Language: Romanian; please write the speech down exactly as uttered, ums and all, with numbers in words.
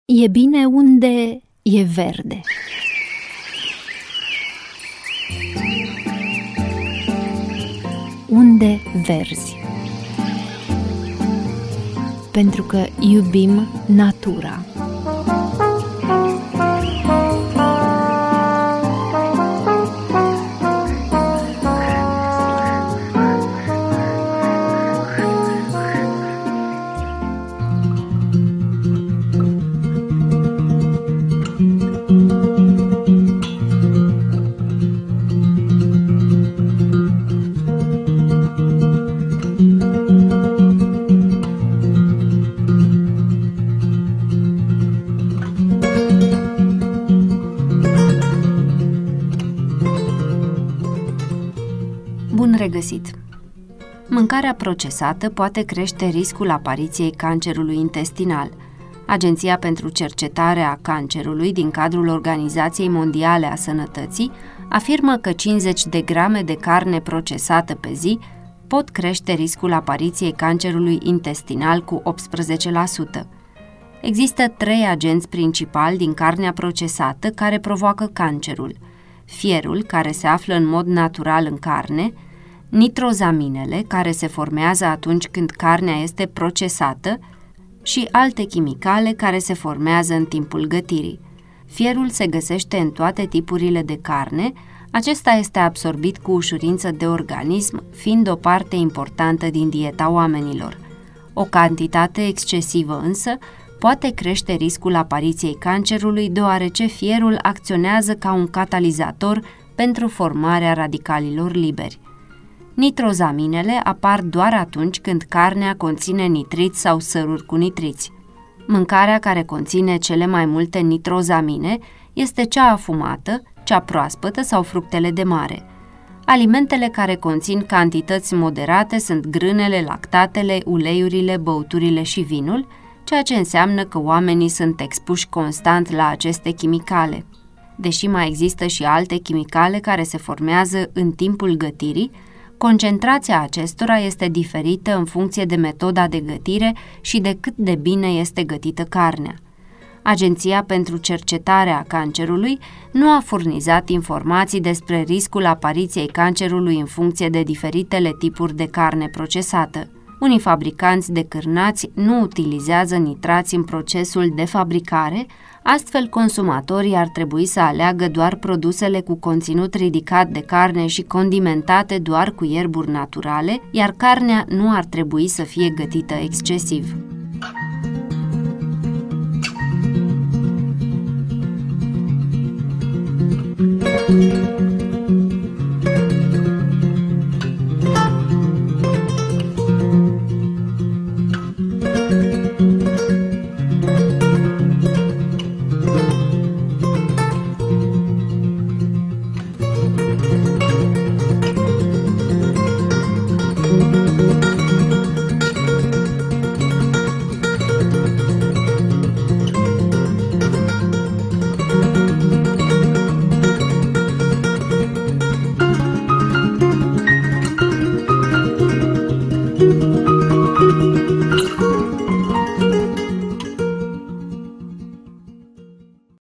E bine unde e verde. Unde verzi. Pentru că iubim natura. Bun regăsit! Mâncarea procesată poate crește riscul apariției cancerului intestinal. Agenția pentru Cercetare a Cancerului din cadrul Organizației Mondiale a Sănătății afirmă că cincizeci de grame de carne procesată pe zi pot crește riscul apariției cancerului intestinal cu optsprezece la sută. Există trei agenți principali din carnea procesată care provoacă cancerul: fierul, care se află în mod natural în carne, nitrozaminele, care se formează atunci când carnea este procesată, și alte chimicale care se formează în timpul gătirii. Fierul se găsește în toate tipurile de carne, acesta este absorbit cu ușurință de organism, fiind o parte importantă din dieta oamenilor. O cantitate excesivă însă poate crește riscul apariției cancerului, deoarece fierul acționează ca un catalizator pentru formarea radicalilor liberi. Nitrozaminele apar doar atunci când carnea conține nitriți sau săruri cu nitriți. Mâncarea care conține cele mai multe nitrozamine este cea afumată, cea proaspătă sau fructele de mare. Alimentele care conțin cantități moderate sunt grânele, lactatele, uleiurile, băuturile și vinul, ceea ce înseamnă că oamenii sunt expuși constant la aceste chimicale. Deși mai există și alte chimicale care se formează în timpul gătirii, concentrația acestora este diferită în funcție de metoda de gătire și de cât de bine este gătită carnea. Agenția pentru Cercetare a Cancerului nu a furnizat informații despre riscul apariției cancerului în funcție de diferitele tipuri de carne procesată. Unii fabricanți de cârnați nu utilizează nitrați în procesul de fabricare, astfel consumatorii ar trebui să aleagă doar produsele cu conținut ridicat de carne și condimentate doar cu ierburi naturale, iar carnea nu ar trebui să fie gătită excesiv. Thank you.